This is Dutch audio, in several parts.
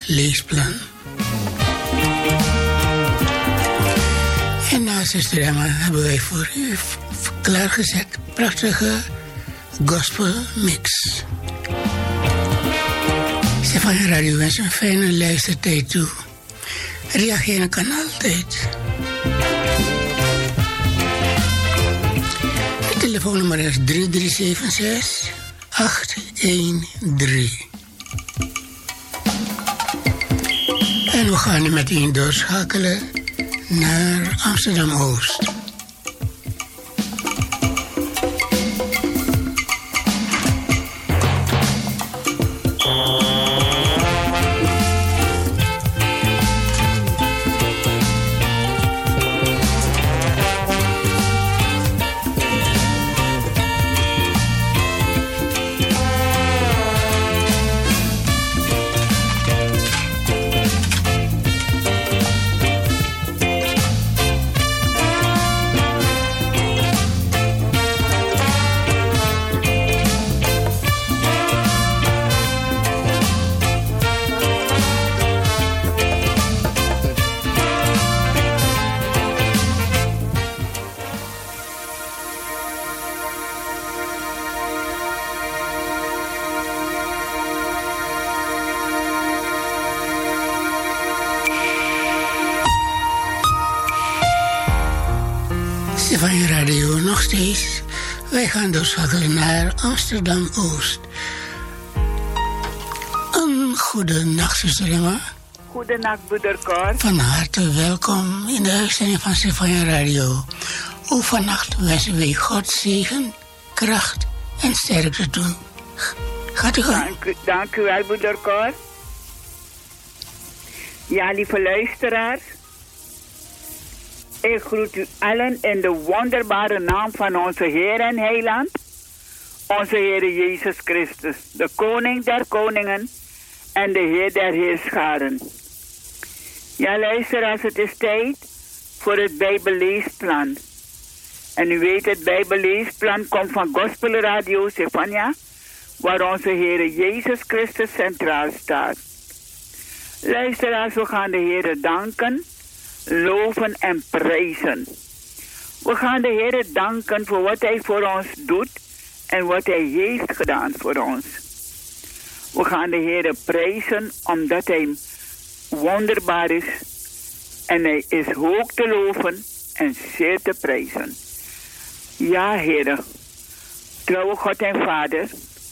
leesplan. En naast de drama hebben wij voor u klaargezet prachtige gospel mix. Stefania Radio wens een fijne luistertijd toe. Reageren kan altijd. Het telefoonnummer is 3376 813. En we gaan nu meteen doorschakelen naar Amsterdam-Oost. Van je radio nog steeds. Wij gaan doorschakelen naar Amsterdam-Oost. Een goede nacht, zuster Emma. Goedenacht, broeder Cor. Van harte welkom in de uitzending van Stefania Radio. Ook vannacht wensen wij God zegen, kracht en sterkte toe. Gaat u gang. Dank u wel, broeder Cor. Ja, lieve luisteraars. Ik groet u allen in de wonderbare naam van onze Heer en Heiland, onze Heer Jezus Christus, de Koning der Koningen en de Heer der Heerscharen. Ja, luisteraars, het is tijd voor het Bijbelleesplan. En u weet, het Bijbelleesplan komt van Gospel Radio Stefania, waar onze Heer Jezus Christus centraal staat. Luisteraars, we gaan de Heer danken, loven en prijzen. We gaan de Heer danken voor wat Hij voor ons doet en wat Hij heeft gedaan voor ons. We gaan de Heer prijzen omdat Hij wonderbaar is en Hij is hoog te loven en zeer te prijzen. Ja, Heer, trouwe God en Vader,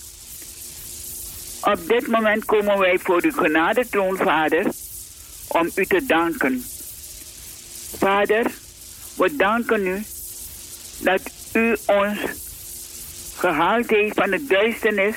op dit moment komen wij voor uw genadetroon, Vader, om u te danken. Vader, we danken u dat u ons gehaald heeft van de duisternis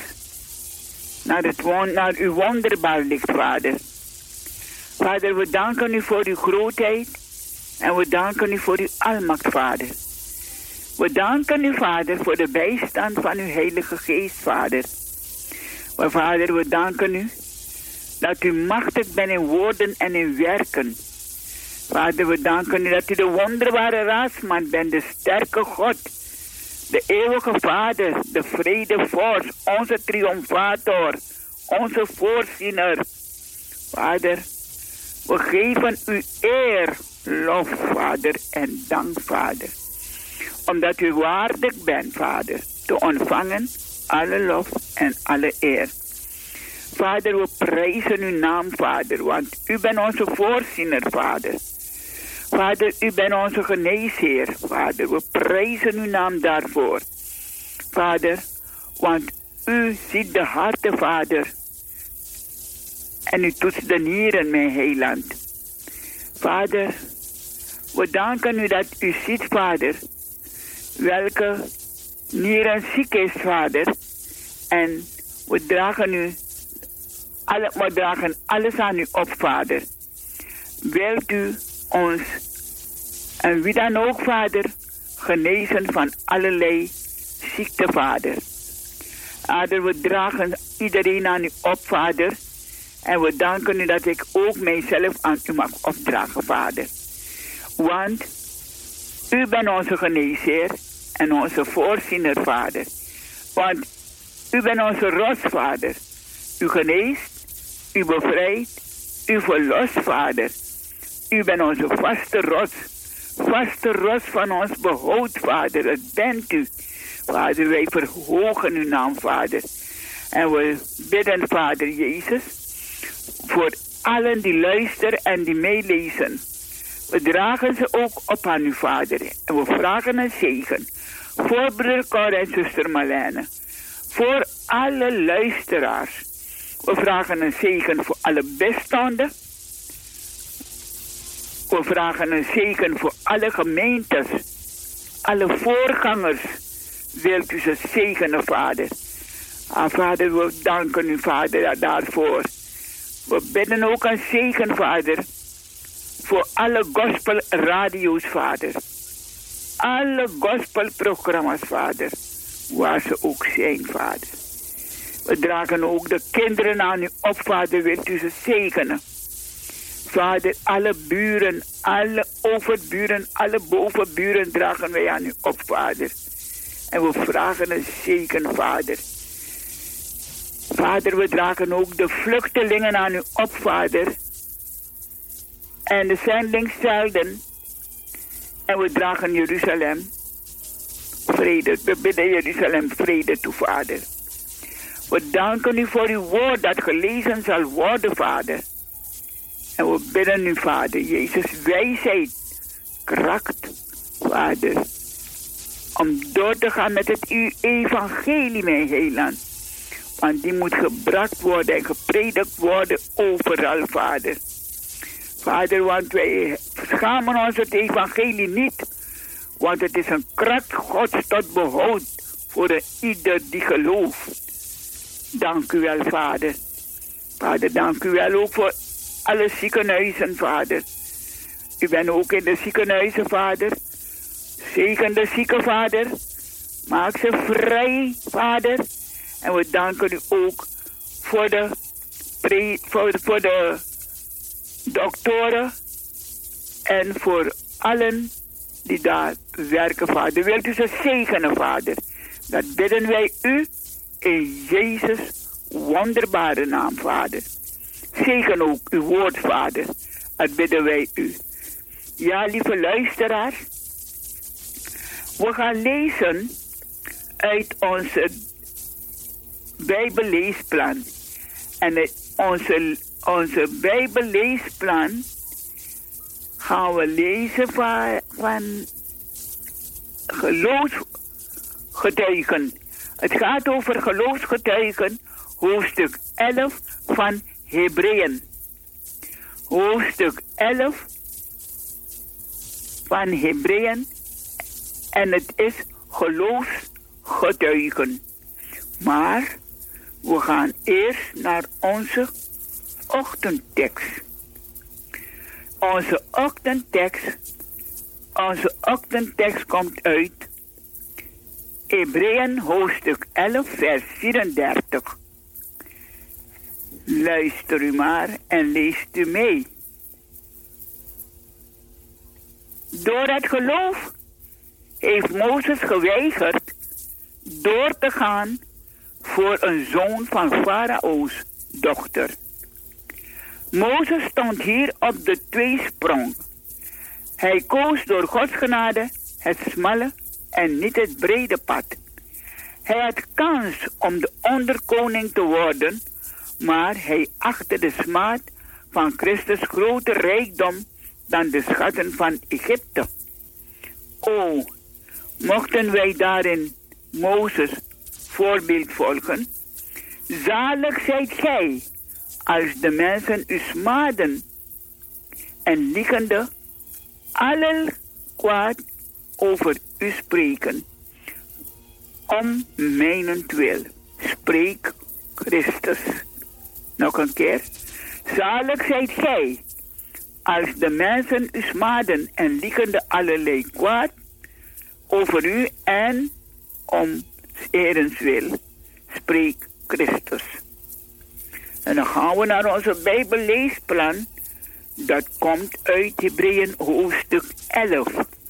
naar uw wonderbaar licht, Vader. Vader, we danken u voor uw grootheid en we danken u voor uw almacht, Vader. We danken u, Vader, voor de bijstand van uw Heilige Geest, Vader. Maar Vader, we danken u dat u machtig bent in woorden en in werken. Vader, we danken u dat u de wonderbare raadsman bent, de sterke God, de eeuwige Vader, de vredevorst, onze triomfator, onze voorziener. Vader, we geven u eer, lof, Vader, en dank, Vader. Omdat u waardig bent, Vader, te ontvangen alle lof en alle eer. Vader, we prijzen uw naam, Vader, want u bent onze voorziener, Vader. Vader, u bent onze geneesheer, Vader. We prijzen uw naam daarvoor. Vader, want u ziet de harten, Vader. En u toetst de nieren, mijn heiland. Vader, we danken u dat u ziet, Vader, welke nieren ziek is, Vader. En we dragen alles aan u op, Vader. Wilt u ons, en wie dan ook, Vader, genezen van allerlei ziekte, Vader. Vader, we dragen iedereen aan u op, Vader. En we danken u dat ik ook mijzelf aan u mag opdragen, Vader. Want u bent onze geneesheer en onze voorziener, Vader. Want u bent onze rots, Vader. U geneest, u bevrijdt, u verlost, Vader. U bent onze vaste rots van ons behoud, Vader. Dat bent u. Vader, wij verhogen uw naam, Vader. En we bidden, Vader Jezus, voor allen die luisteren en die meelezen. We dragen ze ook op aan u, Vader. En we vragen een zegen voor broeder Cor en zuster Marlene. Voor alle luisteraars. We vragen een zegen voor alle bestanden. We vragen een zegen voor alle gemeentes. Alle voorgangers. Wilt u ze zegenen, Vader. Vader, we danken u, Vader, daarvoor. We bidden ook een zegen, Vader. Voor alle gospelradio's, Vader. Alle gospelprogramma's, Vader. Waar ze ook zijn, Vader. We dragen ook de kinderen aan u op, Vader. Wilt u ze zegenen. Vader, alle buren, alle overburen, alle bovenburen dragen wij aan u op, Vader. En we vragen een zegen, Vader. Vader, we dragen ook de vluchtelingen aan u op, Vader. En de zendingsvelden. En we dragen Jeruzalem vrede. We bidden Jeruzalem vrede toe, Vader. We danken u voor uw woord dat gelezen zal worden, Vader. En we bidden u, Vader, Jezus, wijsheid, kracht, Vader. Om door te gaan met het evangelie, mijn heiland. Want die moet gebracht worden en gepredikt worden overal, Vader. Vader, want wij schamen ons het evangelie niet. Want het is een kracht Gods tot behoud voor ieder die gelooft. Dank u wel, Vader. Vader, dank u wel ook voor alle ziekenhuizen, Vader. U bent ook in de ziekenhuizen, Vader. Zegen de zieken, Vader. Maak ze vrij, Vader. En we danken u ook voor de doktoren en voor allen die daar werken, Vader. Wilt u ze zegenen, Vader? Dat bidden wij u in Jezus' wonderbare naam, Vader. Zegen ook uw woord, Vader. Dat bidden wij u. Ja, lieve luisteraars. We gaan lezen uit onze Bijbelleesplan. En onze Bijbelleesplan gaan we lezen van geloofsgetuigen. Het gaat over geloofsgetuigen, hoofdstuk 11 van Hebreeën. Hoofdstuk 11 van Hebreeën. En het is geloofsgetuigen. Maar we gaan eerst naar onze ochtendtekst. Onze ochtendtekst komt uit Hebreeën hoofdstuk 11 vers 34. Luister u maar en leest u mee. Door het geloof heeft Mozes geweigerd door te gaan voor een zoon van Farao's dochter. Mozes stond hier op de tweesprong. Hij koos door Gods genade het smalle en niet het brede pad. Hij had kans om de onderkoning te worden, maar hij achtte de smaad van Christus groter rijkdom dan de schatten van Egypte. O, mochten wij daarin Mozes voorbeeld volgen. Zalig zijt gij, als de mensen u smaden en liegende alle kwaad over u spreken. Om mijnentwil, spreek Christus. Nog een keer. Zalig zijt gij, als de mensen u smaden en liegende allerlei kwaad over u en om Herens wil, spreek Christus. En dan gaan we naar onze Bijbelleesplan. Dat komt uit Hebreeën hoofdstuk 11.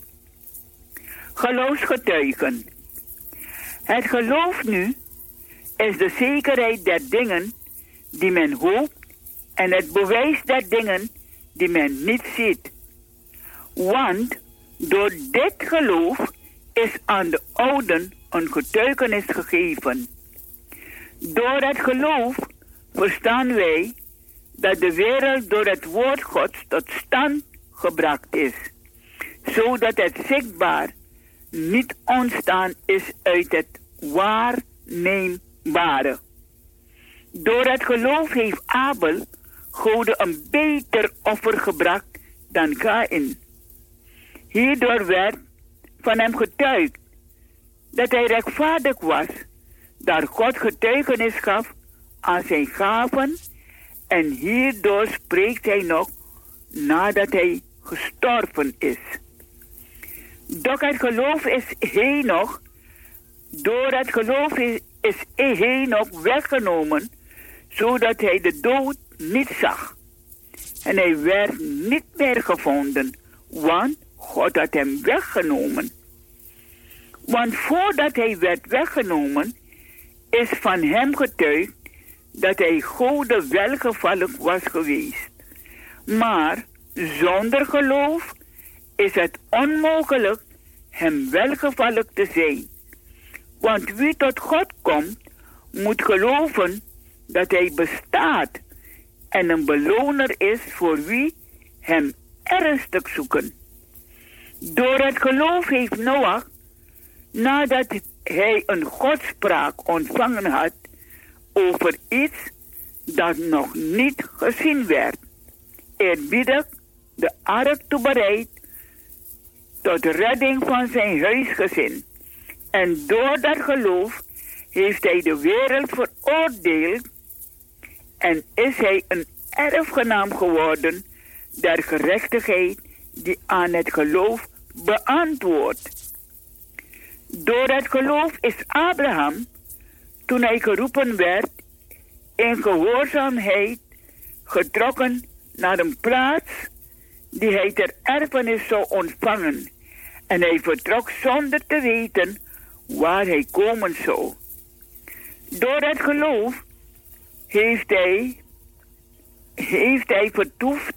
Geloofsgetuigen. Het geloof nu is de zekerheid der dingen die men hoopt en het bewijs der dingen die men niet ziet. Want door dit geloof is aan de ouden een getuigenis gegeven. Door het geloof verstaan wij dat de wereld door het woord Gods tot stand gebracht is, zodat het zichtbaar niet ontstaan is uit het waarneembare. Door het geloof heeft Abel God een beter offer gebracht dan Kaïn. Hierdoor werd van hem getuigd dat hij rechtvaardig was, dat God getuigenis gaf aan zijn gaven, en hierdoor spreekt hij nog nadat hij gestorven is. Doch het geloof is Henoch, door het geloof is Henoch weggenomen, zodat hij de dood niet zag. En hij werd niet meer gevonden, want God had hem weggenomen. Want voordat hij werd weggenomen, is van hem getuigd dat hij God welgevallig was geweest. Maar zonder geloof is het onmogelijk hem welgevallig te zijn. Want wie tot God komt, moet geloven dat hij bestaat en een beloner is voor wie hem ernstig zoeken. Door het geloof heeft Noach, nadat hij een godspraak ontvangen had over iets dat nog niet gezien werd, eerbiedig de ark toebereid tot redding van zijn huisgezin. En door dat geloof heeft hij de wereld veroordeeld en is hij een erfgenaam geworden der gerechtigheid die aan het geloof beantwoordt. Door het geloof is Abraham, toen hij geroepen werd, in gehoorzaamheid getrokken naar een plaats die hij ter erfenis zou ontvangen. En hij vertrok zonder te weten waar hij komen zou. Door het geloof heeft hij vertoefd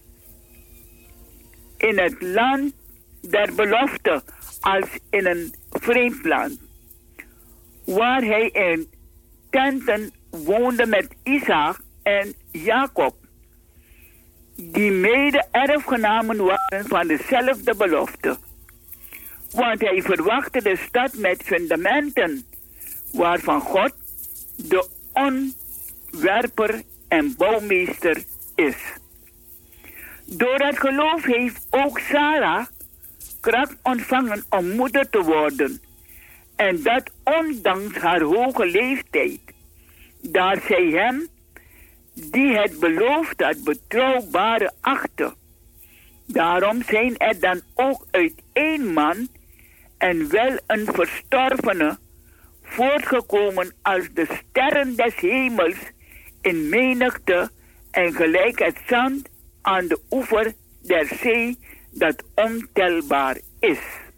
in het land der belofte als in een vreemd land, waar hij in tenten woonde met Isaac en Jacob, die mede erfgenamen waren van dezelfde belofte. Want hij verwachtte de stad met fundamenten, waarvan God de ontwerper en bouwmeester is. Door het geloof heeft ook Sarah kracht ontvangen om moeder te worden, en dat ondanks haar hoge leeftijd, daar zij hem, die het beloofd had, betrouwbare achtte. Daarom zijn er dan ook uit één man en wel een verstorvene voortgekomen als de sterren des hemels in menigte en gelijk het zand aan de oever der zee dat ontelbaar is.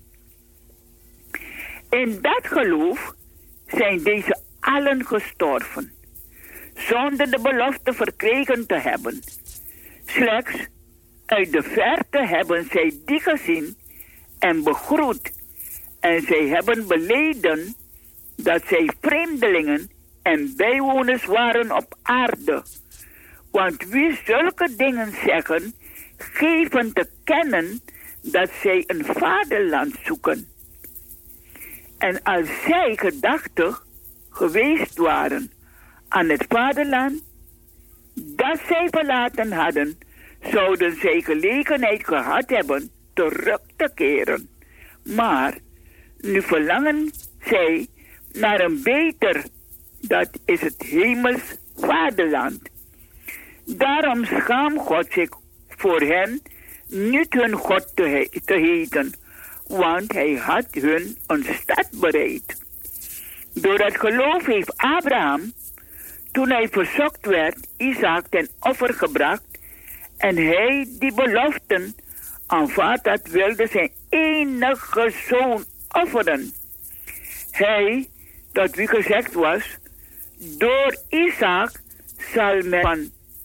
In dat geloof zijn deze allen gestorven, zonder de belofte verkregen te hebben. Slechts uit de verte hebben zij die gezien en begroet, en zij hebben beleden dat zij vreemdelingen en bijwoners waren op aarde. Want wie zulke dingen zeggen, geven te kennen dat zij een vaderland zoeken. En als zij gedachtig geweest waren aan het vaderland dat zij verlaten hadden, zouden zij gelegenheid gehad hebben terug te keren. Maar nu verlangen zij naar een beter, dat is het hemels vaderland. Daarom schaamt God zich voor hen niet hun God te heten, want hij had hun een stad bereid. Door het geloof heeft Abraham, toen hij verzocht werd, Isaac ten offer gebracht, en hij die beloften aanvaard had, wilde zijn enige zoon offeren. Hij, dat wie gezegd was, door Isaac zal men van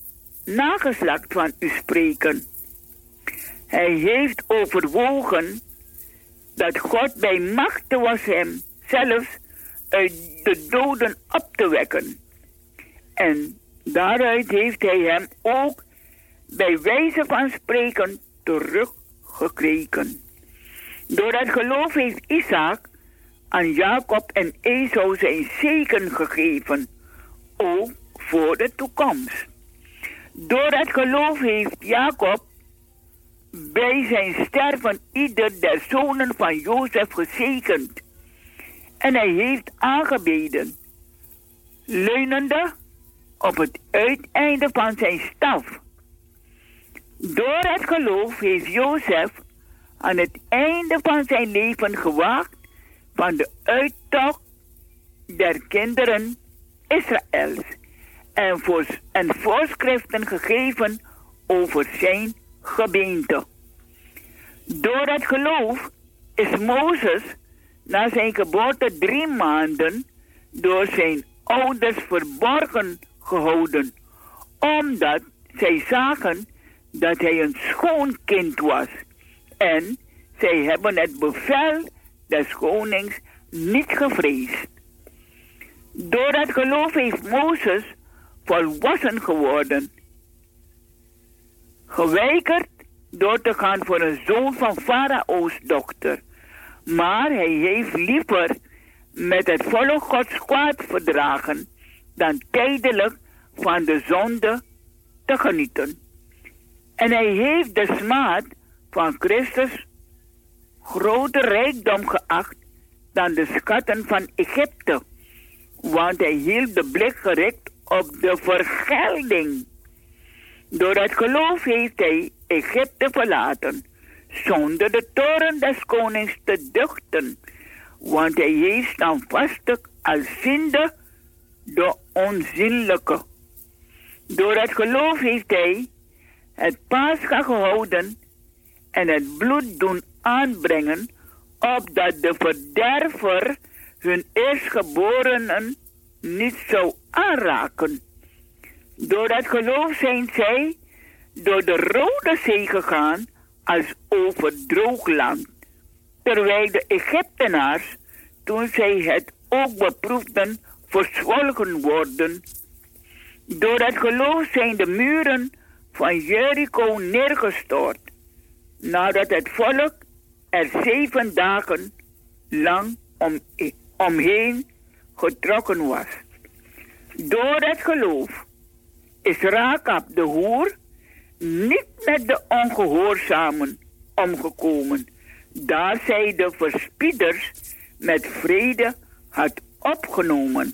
nageslacht van u spreken. Hij heeft overwogen dat God bij machte was hem zelfs uit de doden op te wekken. En daaruit heeft hij hem ook bij wijze van spreken teruggekregen. Door het geloof heeft Isaac aan Jacob en Esau zijn zegen gegeven, ook voor de toekomst. Door het geloof heeft Jacob bij zijn sterven ieder der zonen van Jozef gezegend. En hij heeft aangebeden, leunende op het uiteinde van zijn staf. Door het geloof heeft Jozef aan het einde van zijn leven gewaakt van de uittocht der kinderen Israëls en voorschriften gegeven over zijn gebeente. Door het geloof is Mozes na zijn geboorte 3 maanden door zijn ouders verborgen gehouden, omdat zij zagen dat hij een schoon kind was. En zij hebben het bevel des konings niet gevreesd. Door het geloof heeft Mozes volwassen geworden, geweigerd door te gaan voor een zoon van Farao's dochter. Maar hij heeft liever met het volk Gods kwaad verdragen dan tijdelijk van de zonde te genieten. En hij heeft de smaad van Christus groter rijkdom geacht dan de schatten van Egypte, want hij hield de blik gericht op de vergelding. Door het geloof heeft hij Egypte verlaten, zonder de toorn des konings te duchten, want hij heeft standvastig als ziende de onzienlijke. Door het geloof heeft hij het Pascha gehouden en het bloed doen aanbrengen, opdat de verderver hun eerstgeborenen niet zou aanraken. Door het geloof zijn zij door de Rode Zee gegaan als over droog land, terwijl de Egyptenaars, toen zij het ook beproefden, verzwolgen worden. Door het geloof zijn de muren van Jericho neergestort, nadat het volk er 7 dagen lang omheen getrokken was. Door het geloof is Rahab de hoer niet met de ongehoorzamen omgekomen, daar zij de verspieders met vrede had opgenomen.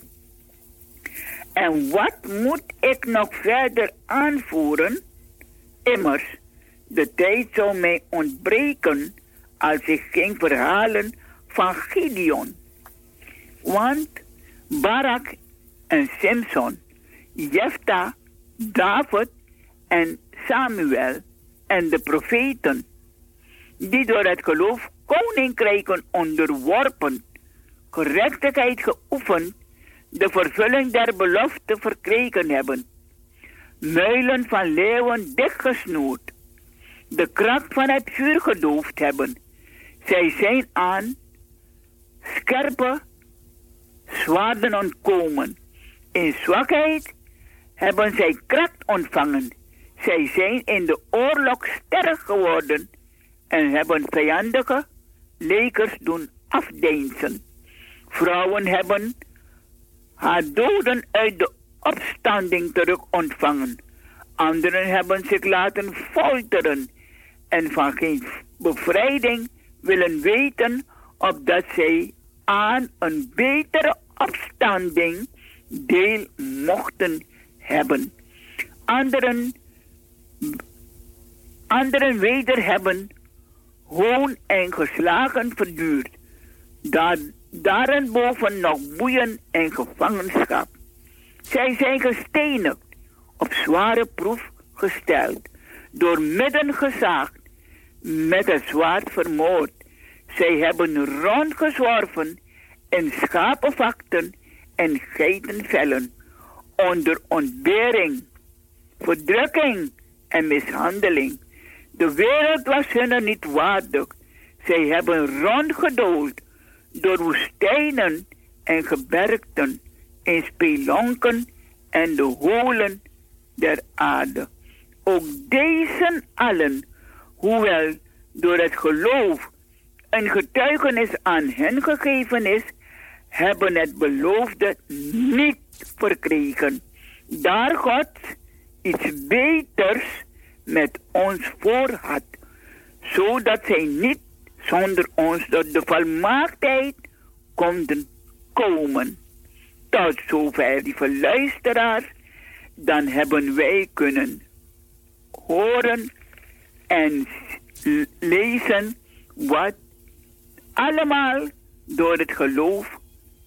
En wat moet ik nog verder aanvoeren? Immers, de tijd zou mij ontbreken als ik ging verhalen van Gideon. Want Barak en Simson, Jefta, David en Samuel en de profeten, die door het geloof koninkrijken onderworpen, gerechtigheid geoefend, de vervulling der belofte verkregen hebben, muilen van leeuwen dichtgesnoerd, de kracht van het vuur gedoofd hebben. Zij zijn aan scherpe zwaarden ontkomen. In zwakheid hebben zij kracht ontvangen. Zij zijn in de oorlog sterk geworden en hebben vijandige legers doen afdeinzen. Vrouwen hebben haar doden uit de opstanding terug ontvangen. Anderen hebben zich laten folteren en van geen bevrijding willen weten, opdat zij aan een betere opstanding deel mochten hebben. Anderen weder hebben hoon en geslagen verduurd, daarenboven nog boeien en gevangenschap. Zij zijn gestenigd, op zware proef gesteld, door midden gezaagd, met het zwaard vermoord. Zij hebben rondgezworven in schapenvakten en geitenvellen, onder ontbering verdrukking en mishandeling. De wereld was hun niet waardig. Zij hebben rondgedoold door woestijnen en gebergten, in spelonken en de holen der aarde. Ook deze allen, hoewel door het geloof een getuigenis aan hen gegeven is, hebben het beloofde niet verkregen. Daar God iets beters met ons voor had, zodat zij niet zonder ons tot de volmaaktheid konden komen. Tot zover, lieve luisteraars, dan hebben wij kunnen horen en lezen wat allemaal door het geloof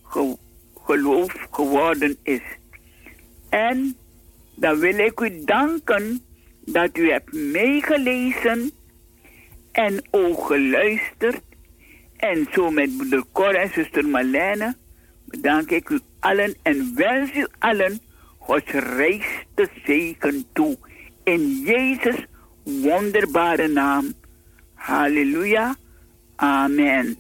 geworden is. En dan wil ik u danken dat u hebt meegelezen en ook geluisterd. En zo met broeder Cor en zuster Marlene bedank ik u allen en wens u allen Gods rijkste zegen toe. In Jezus' wonderbare naam. Halleluja. Amen.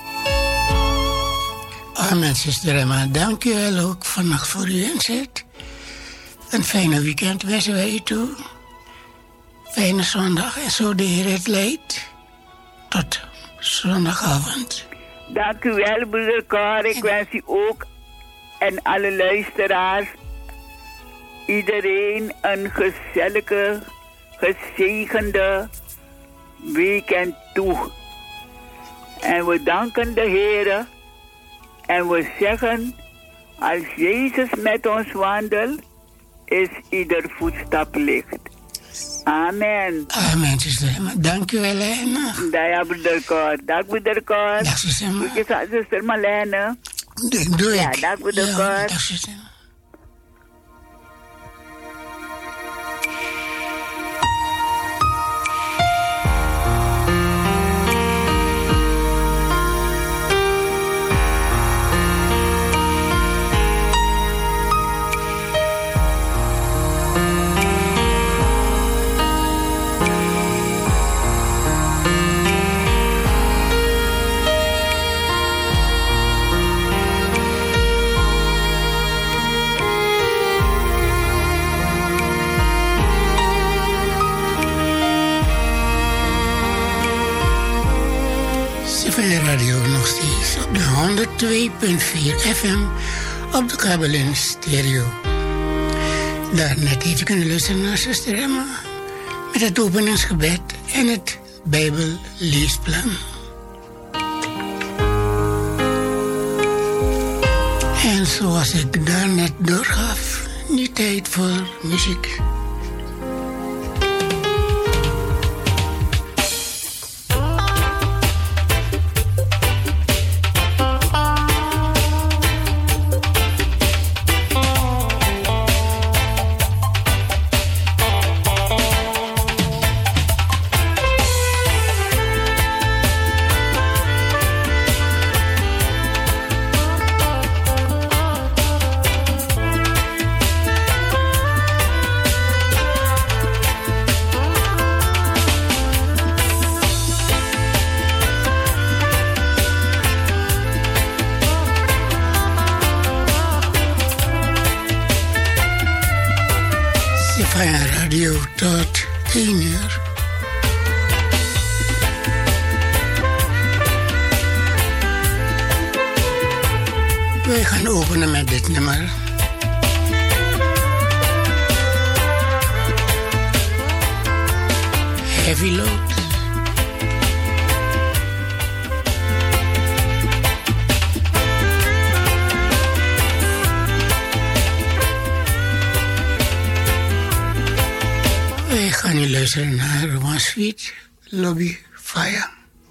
Amen, zuster Emma. Dank u wel ook vannacht voor uw inzet. Een fijne weekend wensen wij u toe. Fijne zondag en zo de Heer het leidt. Tot zondagavond. Dank u wel, broeder Cor. Ik wens u ook en alle luisteraars, iedereen een gezellige, gezegende weekend toe. En we danken de Heer en we zeggen, als Jezus met ons wandelt, is ieder voetstap licht. Amen. Amen, zuster Emma. Dank u wel, Lena. Ja, broeder Cor. Dag, broeder Cor. Dag, zuster Emma. Zuster Marlene. Doe ik. Ja, dag, broeder Cor. Dag, zuster Emma. Radio nog steeds op de 102.4 FM op de kabel in stereo. Daarnet heeft u kunnen luisteren naar zuster Emma met het openingsgebed en het Bijbelleesplan. En zoals ik daarnet doorgaf, nu tijd voor muziek. Radio tot 1 uur. Wij gaan openen met dit nummer. Heavy Load. Wij gaan nu luisteren naar One Sweet Lobby Fire.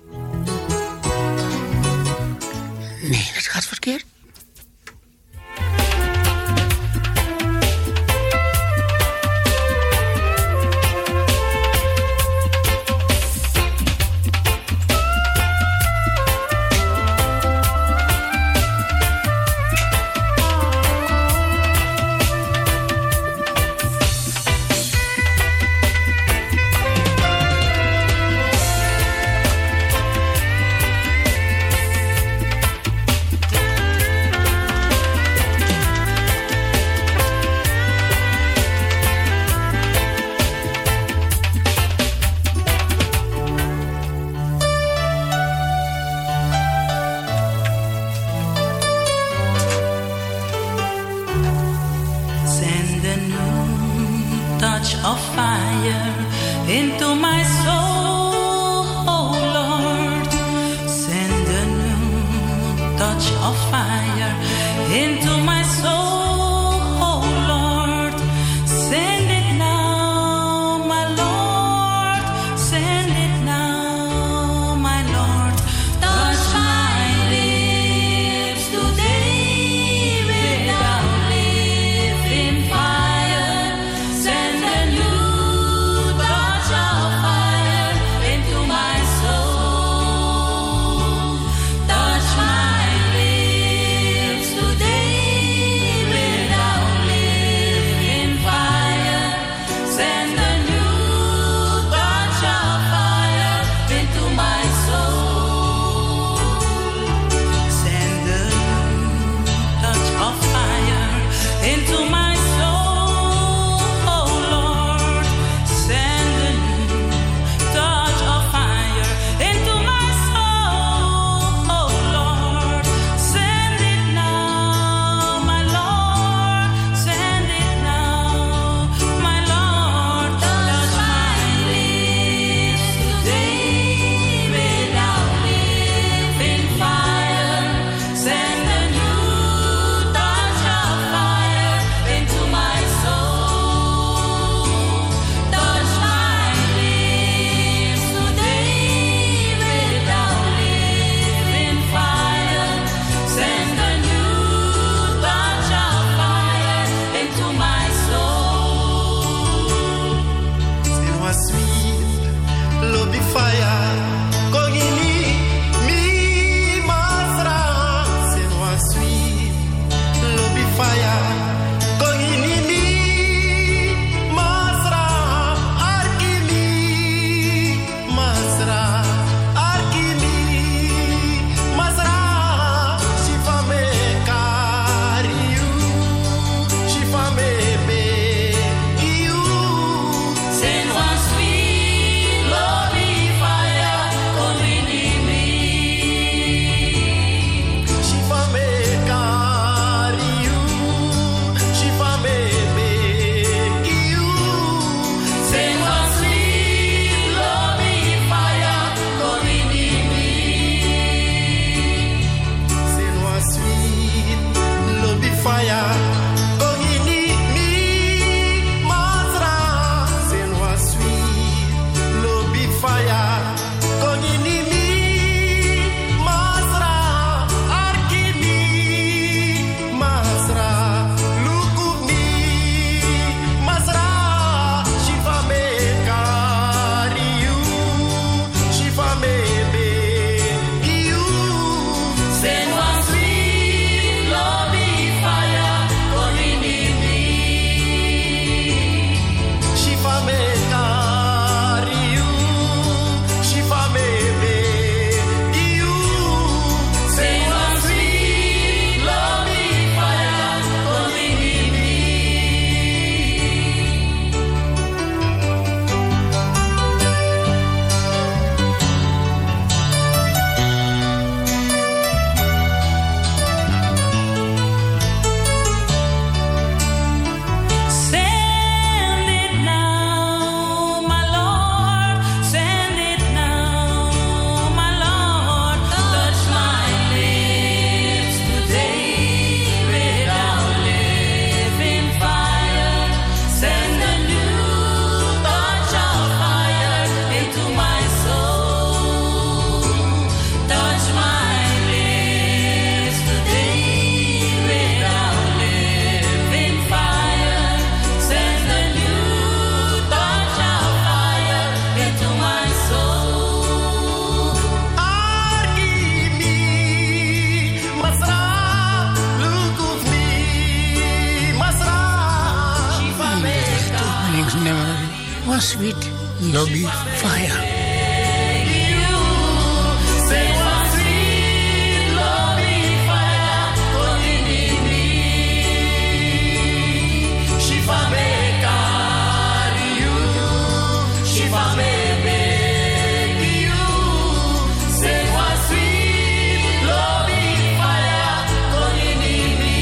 Nee, dat gaat verkeerd. into my soul, oh Lord. Send a new touch of fire into my soul, oh Lord. Send it now, my Lord. Send it now, my Lord. Touch my lips today without living fire. Send a new touch of fire into my soul. Touch my lips today without living fire. Send a new touch of fire into my soul. Send a new touch of fire into my soul, oh Lord. Send a new touch of fire into my soul, oh Lord. Send it now, my Lord. Send it now, my Lord. Touch my lips today without living fire. Send a new touch of fire into my soul. Touch my lips today without living fire. Send a new touch of fire into my soul. It was sweet, love the fire. Kogini, mi masra. It was sweet, love the fire. Kogini, mi masra. Arkimi, masra. Arkimi, masra. Shifa me kariu. Shifa me be you. Send one sweet lovely fire coming in me. Shifa me kariu. Shifa me be you. Send one sweet lovely fire coming in me. Send one sweet love the fire. Kogini mi masra. Send one sweet love the fire. Kogini mi masra. Arkimi masra. Lukumi masra. Shifa me kariu. Shifa me be you. Send one sweet lovely fire coming in me. Shifa me kariu. Shifa me be you. Send one sweet lovely fire coming in me. Send it now, my Lord. Send it now, my Lord. Touch my lips today without living fire. Send a new touch of fire into my soul. Touch my lips today without living fire. Send a new touch of fire into my soul. Arkimi masra. Lukumi masra. Shifa me Het openingsnummer was Sweet Lobby Fire. Send one sweet lovely fire coming in me. Shifa me kariu. Shifa me be you. Send one sweet lovely fire coming in me.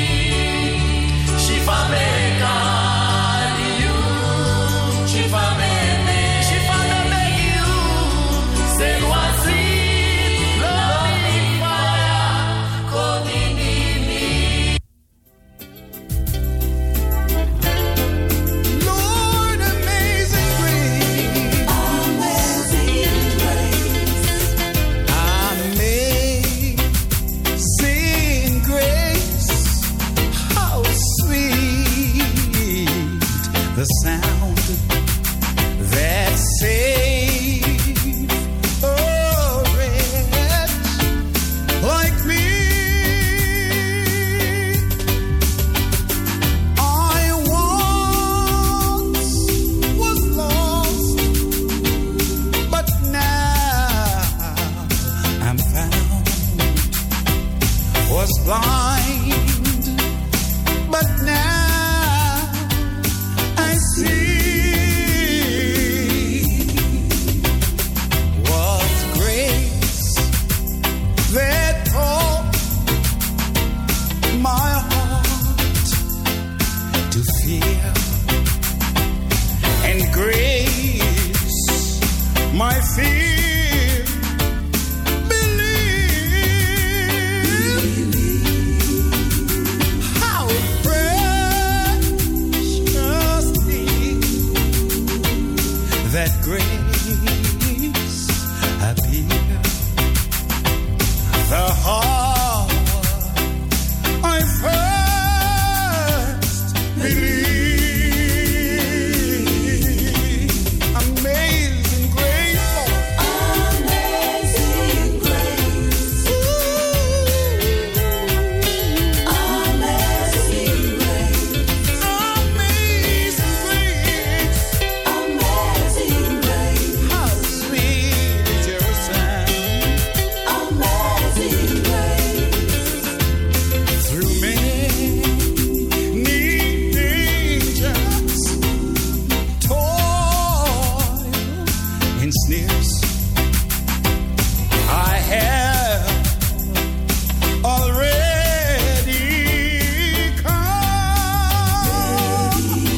Shifa me kariu. Shifa me that grace appear. The hour I first believed. Amazing grace, Lord. Amazing grace. Amazing grace. Amazing grace. Amazing grace. How sweet is your sound. Amazing grace. Through many dangers, toil and snares, I have already come.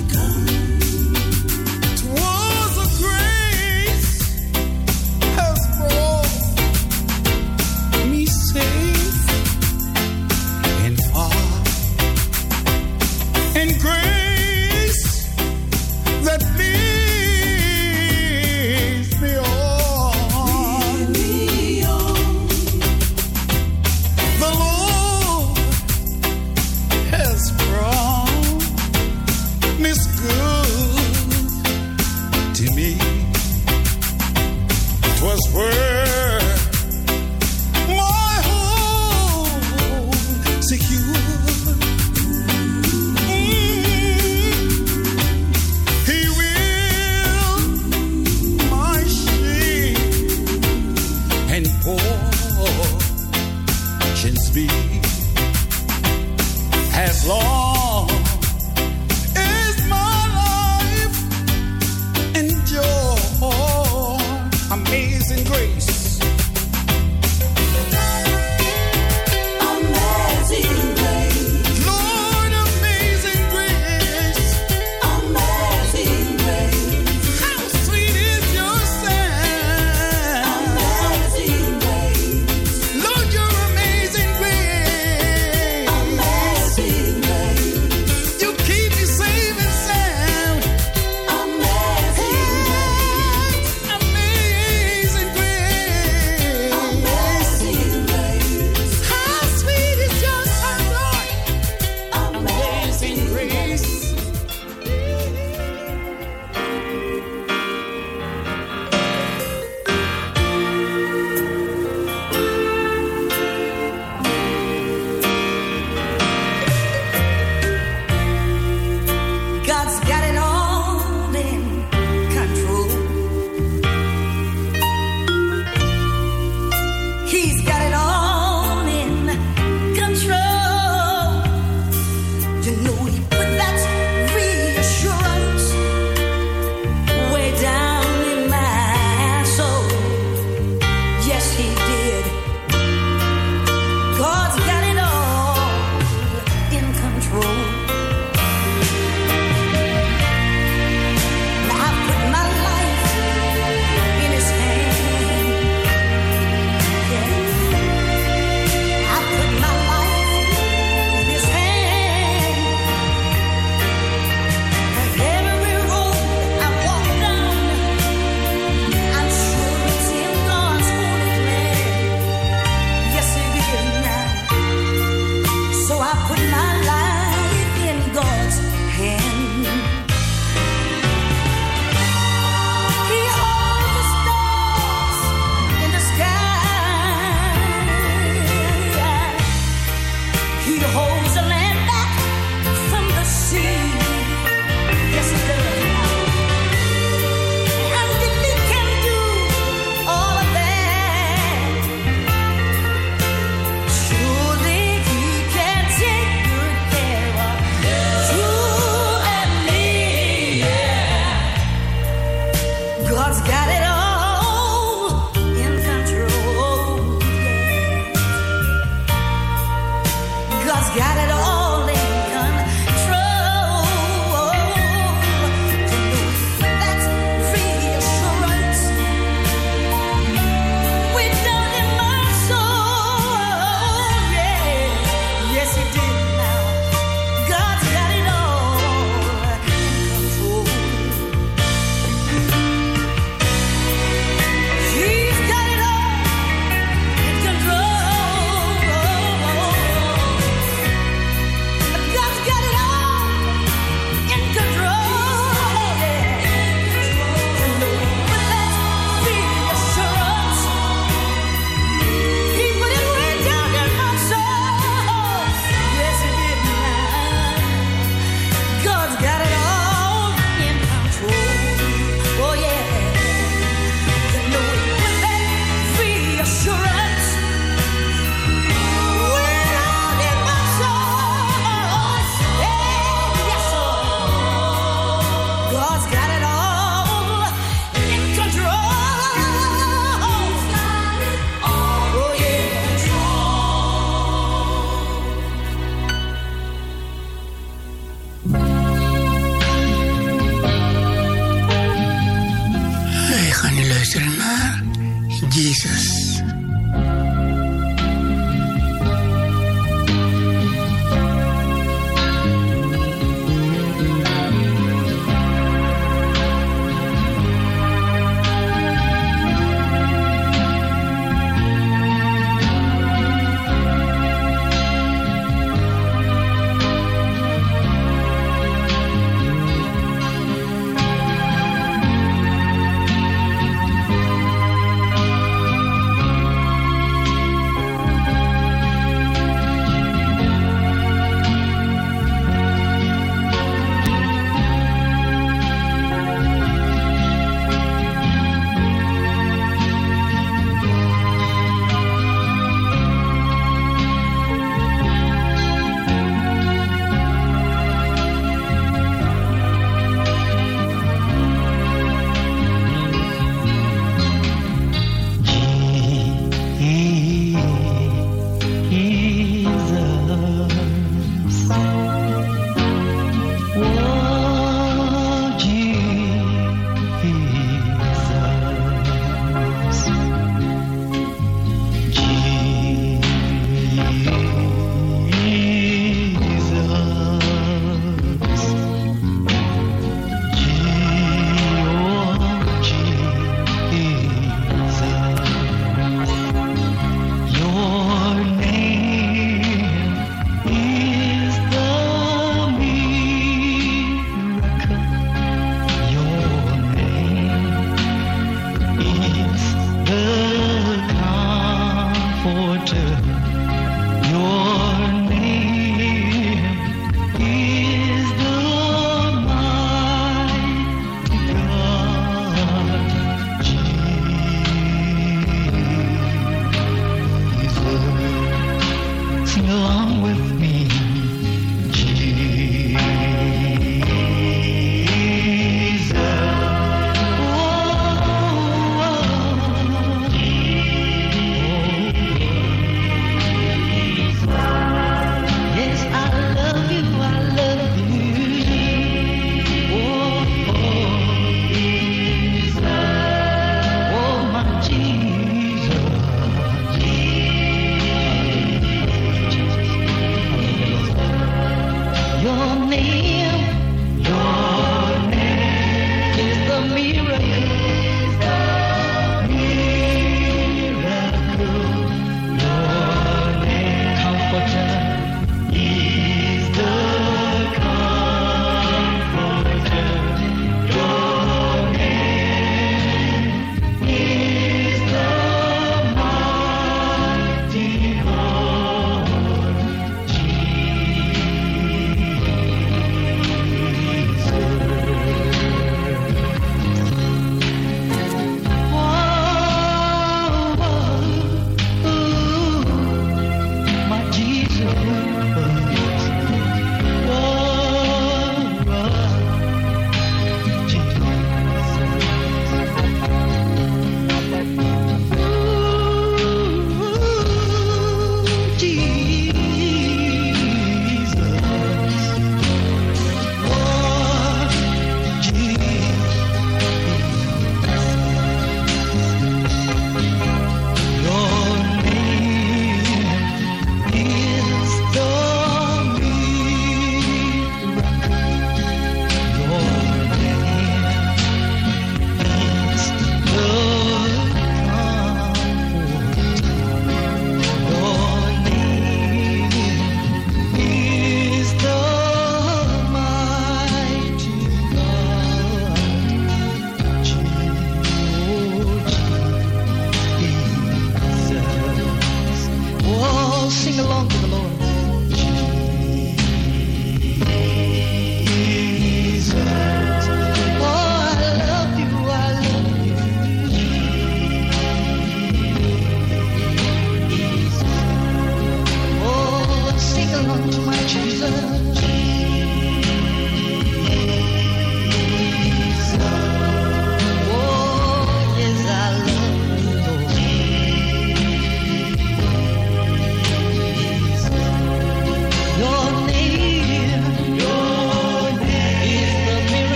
'Twas a grace has brought me safe and far, and grace that leads me on. The Lord has promised good to me. 'Twas worth my home secure. He will my shame and portions be as long as my life endure. Amazing grace. Amazing grace. Lord, amazing grace. Amazing grace. How sweet is your sound. Amazing grace. Lord, your amazing grace. Amazing grace. You keep me safe and sound. Amazing grace. Amazing grace. Amazing grace. How sweet is your sound, Lord. Amazing grace. God's got it all in control. He's got it all in control. You know he put that reassurance way down in my soul. Yes, he did. God's got it all in control. I put my life in his hand. Yeah. I put my life in his hand. Every road I walk down, I'm sure it's in God's holy plan. Yes, it is now. So I put my life in God's hand. He holds the stars in the sky. He holds the land back from the sea. Yes, he does. And if he can do all of that, surely he can take good care of you and me. God's got it all in control. God's got it all in control. You know, that's reassurance way down in my soul. Yeah, yes, he did now. God's got it all in control. gaan nu luisteren naar Jesus.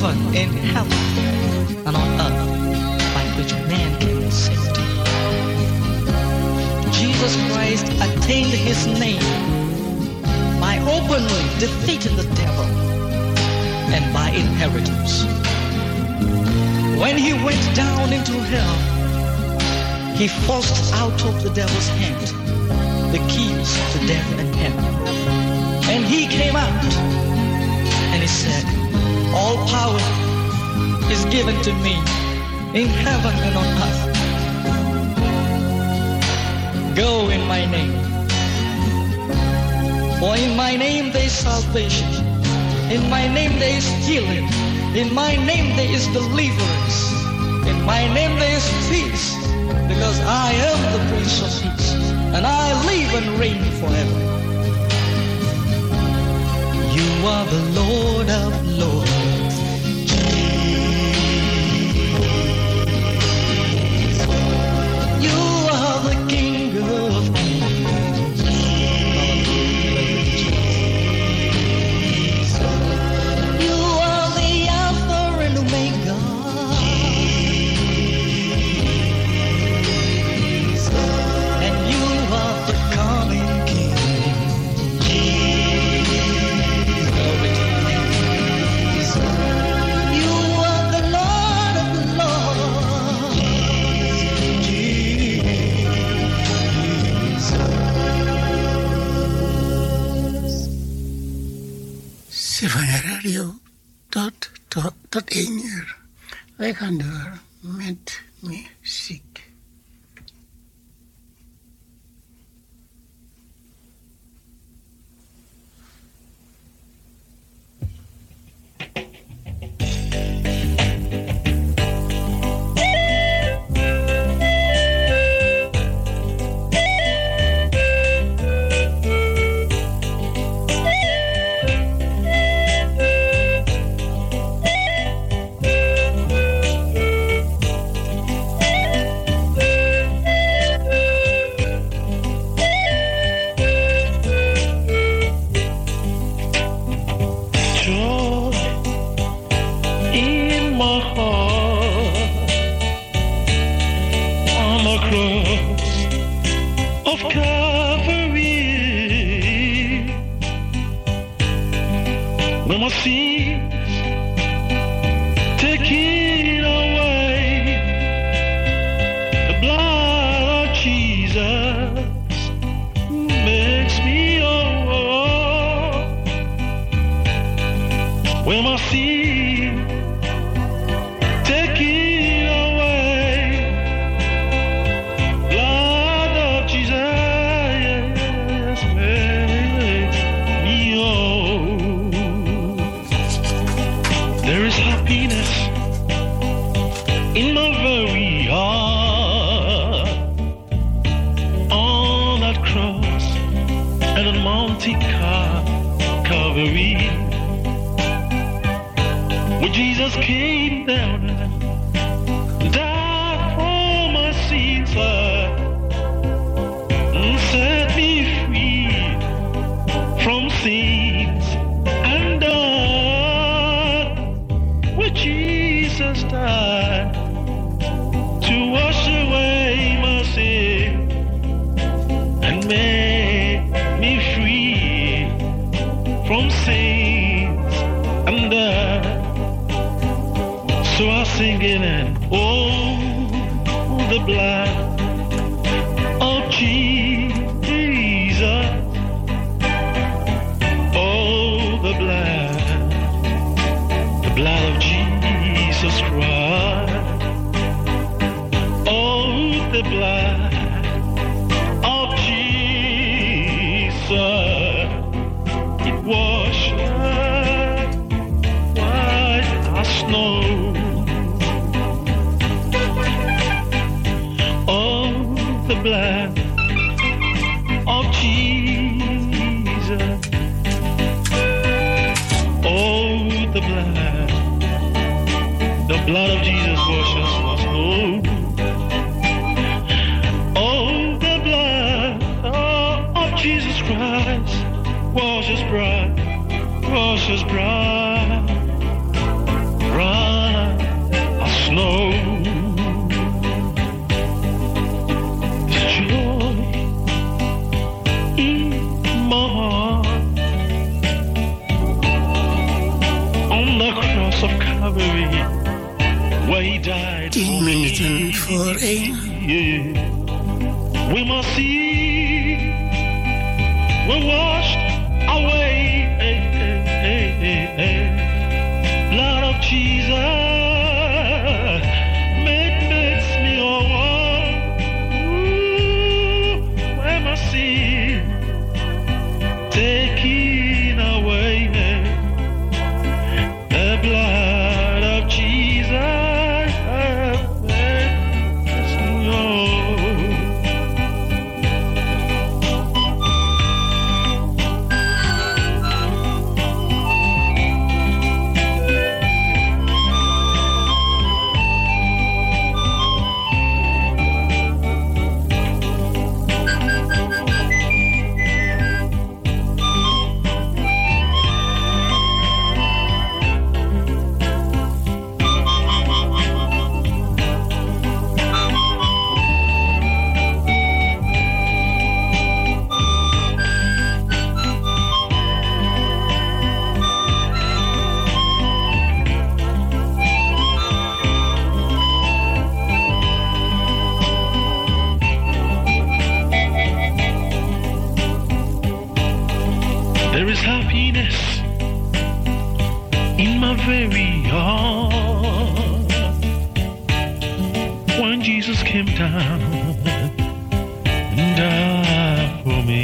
heaven and on earth by which man can be saved. Jesus Christ attained his name by openly defeating the devil and by inheritance. When he went down into hell, he forced out of the devil's hand the keys to death and hell. And he came out and he said, all power is given to me in heaven and on earth. Go in my name. For in my name there is salvation. In my name there is healing. In my name there is deliverance. In my name there is peace. Because I am the Prince of Peace. And I live and reign forever. You are the Lord of Lords. You are the King of Kings. You are the Alpha and Omega. And you are the coming King. Glory to your name. You are the Lord of Lords. Sylvania Radio tot 1 uur. Wij gaan door met muziek. bright as snow. There's joy in my heart on the cross of Calvary, where he died. 10 minuten voor 1. We must see, we're washed away. Blood of Jesus makes me whole. We must see, taking away the blood of Jesus makes me whole. There is happiness in my very heart when Jesus came down and died for me.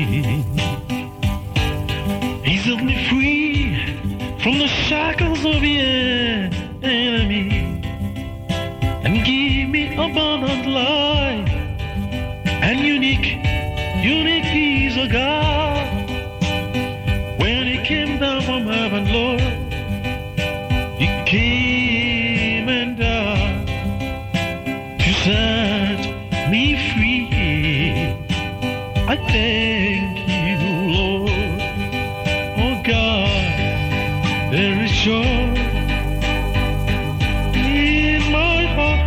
He set me free from the shackles of the enemy and gave me abundant life and unique peace of God. When he came down from heaven, Lord, he came and died to set me free. I thank you, Lord. Oh God, there is joy in my heart.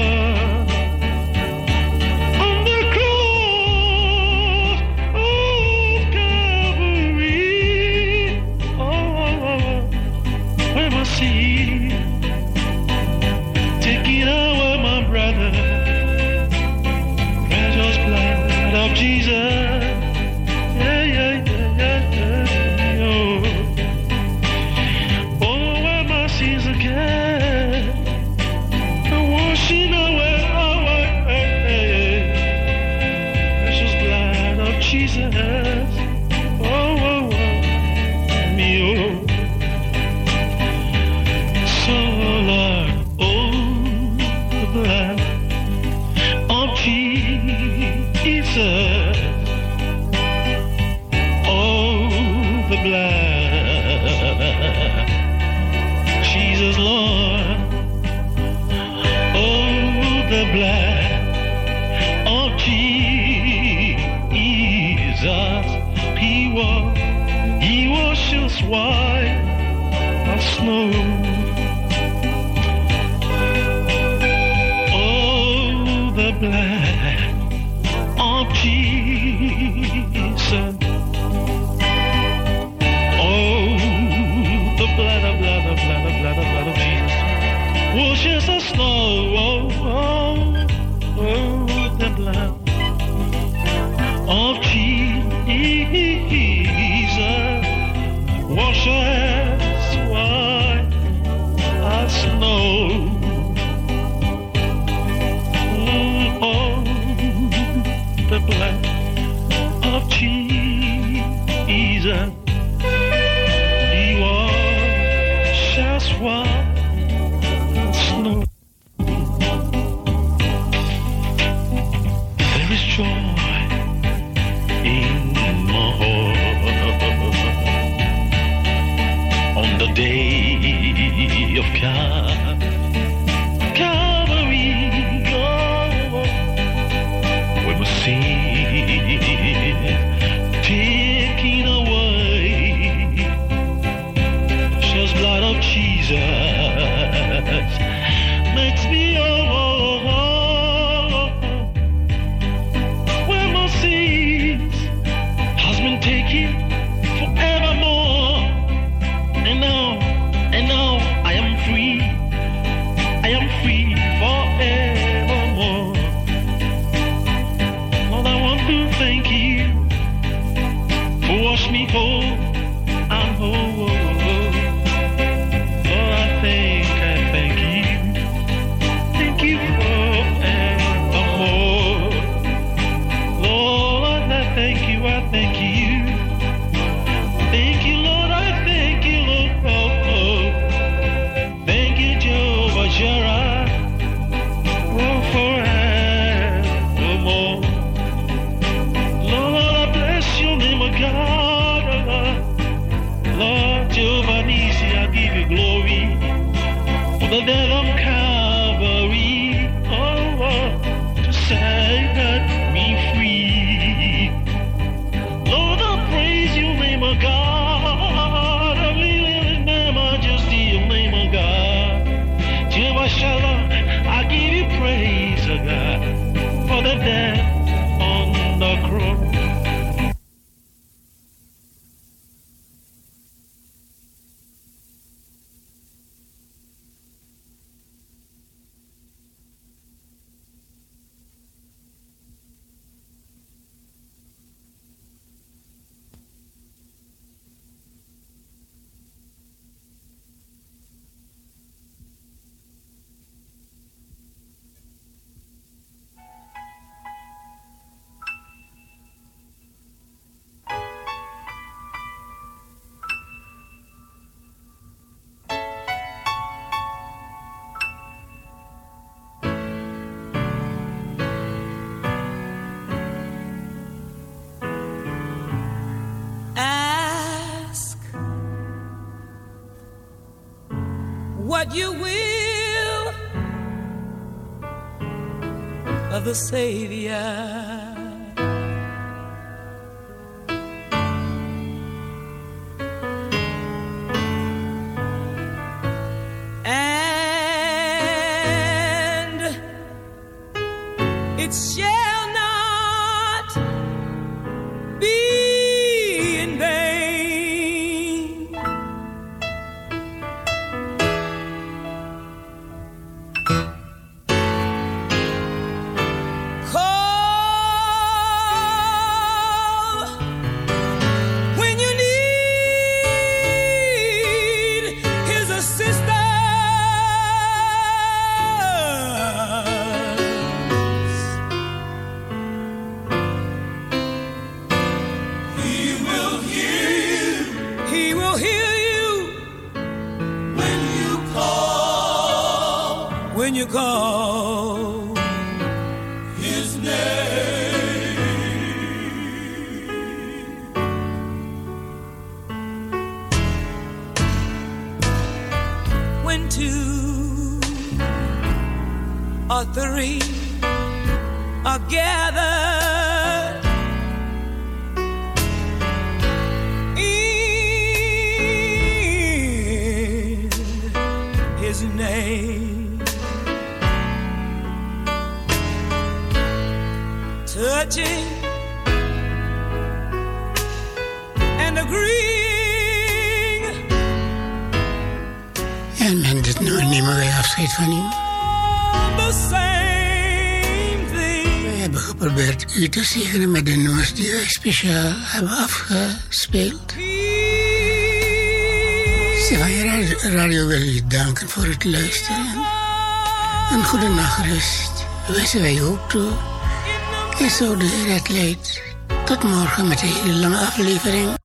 On the cross of Calvary, where my sin, taking away my brother, precious blood of Jesus. Yeah, yeah, yeah, yeah, yeah. Oh, where my sins again, washing away, precious blood of Jesus. Oh, oh, oh, me, oh. So, Lord, oh, the blood of Jesus. Oh, the blood, Jesus, Lord. Oh, the blood of Jesus. He washes white as snow. Oh, the blood of Jesus. Oh, the blood of Jesus washes the snow. Oh, the blood of Jesus washes white as snow. Oh, the blood of Jesus, he washes white as snow. There is joy in my heart on the day of Calvary. Oh, when my sin taking away, just blood of Jesus. makes me whole. I'm whole. Lord, I thank you. Thank you forevermore. Lord, I thank you. Thank you, Lord, I thank you, Lord. Thank you, Jehovah Jireh. Oh, forevermore. Lord, I bless your name, oh God. Lord, Jehovah Nissi, I give you glory. For the death of Calvary, to set me free. Lord, I praise your name, oh God. I live in the majesty, your name, oh God. Jehovah Shalom, I give you praise, oh God, for the death on the cross. Ask what you will of the Savior. And it shall not be in vain. Call when you need His assistance. He will hear you He will hear you when you call when you call. His name. When two or three are gathered in His name, touching and agreeing En men dit nou nemen wij afscheid van u. on the same thing. We hebben geprobeerd u te zegenen met de nummers die wij speciaal hebben afgespeeld. Stefanie Radio wil u danken voor het luisteren. Een goede nachtrust wensen wij u ook toe. En zo de Heer het leidt. Tot morgen met een hele lange aflevering.